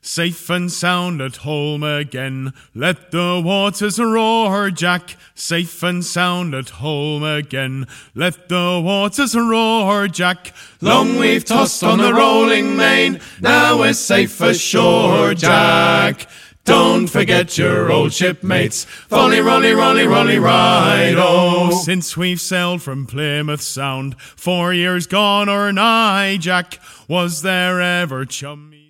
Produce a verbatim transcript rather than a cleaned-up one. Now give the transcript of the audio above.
safe and sound at home again. Let the waters roar, Jack, safe and sound at home again. Let the waters roar, Jack. Long we've tossed on the rolling main, now we're safe ashore, Jack. Don't forget your old shipmates, folly, rolly, rolly, rolly, ride-o. Since we've sailed from Plymouth Sound, four years gone or nigh, Jack, was there ever chummy